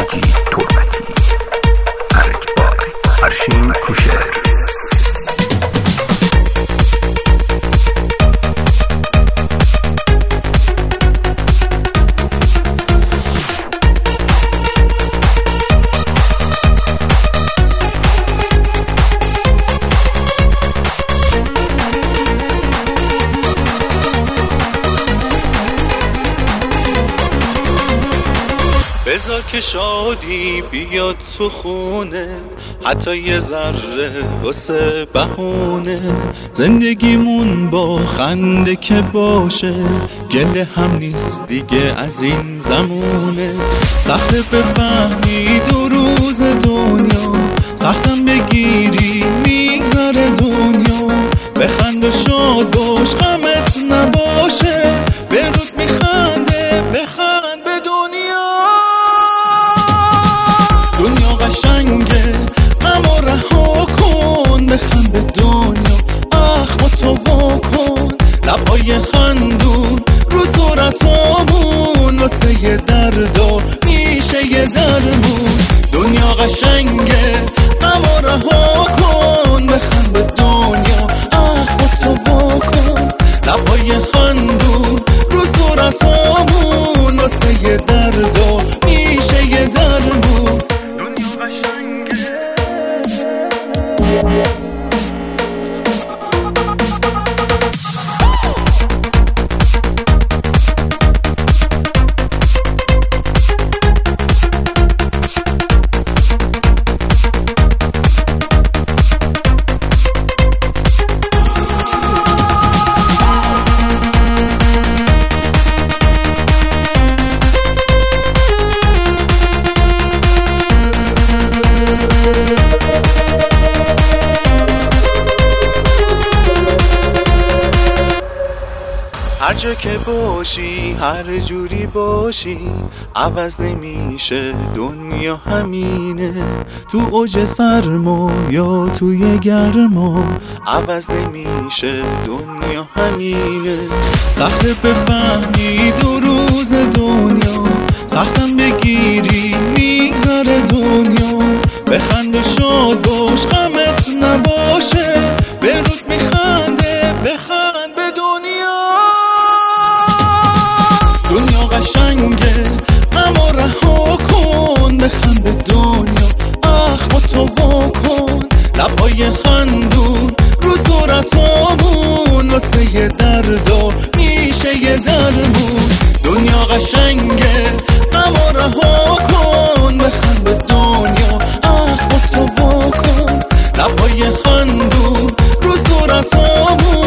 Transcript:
مجید تربتی. ارج بای ارشین کوشر. بذار که شادی بیاد تو خونه، حتی یه ذره واسه بهونه. زندگیمون با خنده که باشه، گله هم نیست دیگه از این زمونه. سخته بفهمی دو روز دنیا، سختم بگیری میگذره دنیا. بخند و شاد باش غمت نباشه، به رود میخنده بخند به دنیا. دنیا قشنگه غمو رها کن، بخند به دنیا اخماتو وا کن. لبای خندون رو صورتامون، واسه یه دردا میشه یه درمون. دنیا قشنگه غمو رها کن، بخند به دنیا اخماتو وا کن. لبای خندون رو صورتامون، واسه یه دردا میشه یه درمون. هر جا که باشی هر جوری باشی، عوض نمیشه دنیا همینه. تو اوج سرما یا توی گرما، عوض نمیشه دنیا همینه. سخته بفهمی دو روز دنیا، سختم بگیری میگذره دنیا. بخند و شاد باش غمت نباشه، به رود میخنده بخند به دنیا. دنیا قشنگه غمو رها کن، بخند به دنیا اخماتو وا کن. لبای خندون رو صورتامون، واسه یه دردا میشه یه درمون. دنیا قشنگه غمو رها کن، بخند به دنیا اخماتو وا کن. لبای خندون رو صورتامون،